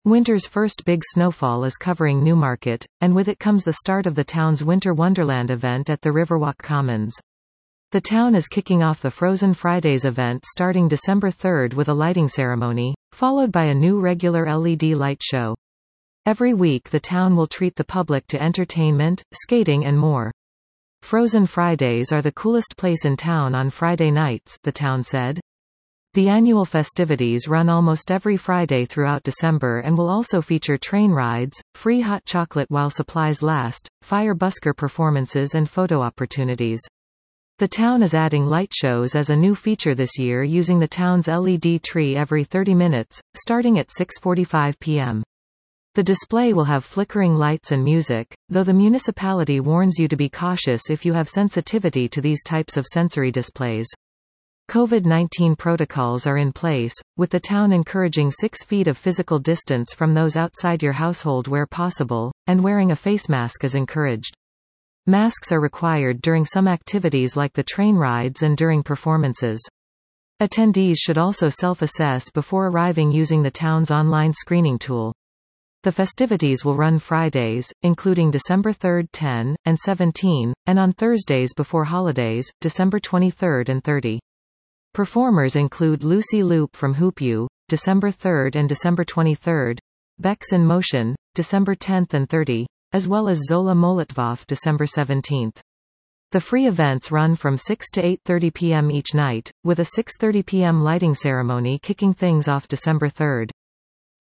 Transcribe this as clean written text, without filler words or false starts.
Winter's first big snowfall is covering Newmarket, and with it comes the start of the town's Winter Wonderland event at the Riverwalk Commons. The town is kicking off the Frozen Fridays event starting December 3rd with a lighting ceremony, followed by a new regular LED light show. Every week the town will treat the public to entertainment, skating and more. Frozen Fridays are the coolest place in town on Friday nights, the town said. The annual festivities run almost every Friday throughout December and will also feature train rides, free hot chocolate while supplies last, fire busker performances and photo opportunities. The town is adding light shows as a new feature this year using the town's LED tree every 30 minutes, starting at 6:45 p.m. The display will have flickering lights and music, though the municipality warns you to be cautious if you have sensitivity to these types of sensory displays. COVID-19 protocols are in place, with the town encouraging 6 feet of physical distance from those outside your household where possible, and wearing a face mask is encouraged. Masks are required during some activities like the train rides and during performances. Attendees should also self-assess before arriving using the town's online screening tool. The festivities will run Fridays, including December 3rd 10, and 17, and on Thursdays before holidays, December 23rd and 30. Performers include Lucy Loop from Hoop You, December 3rd and December 23rd, Becks in Motion, December 10th and 30, as well as Zola Molitvov December 17th. The free events run from 6 to 8:30 p.m. each night, with a 6:30 p.m. lighting ceremony kicking things off December 3rd.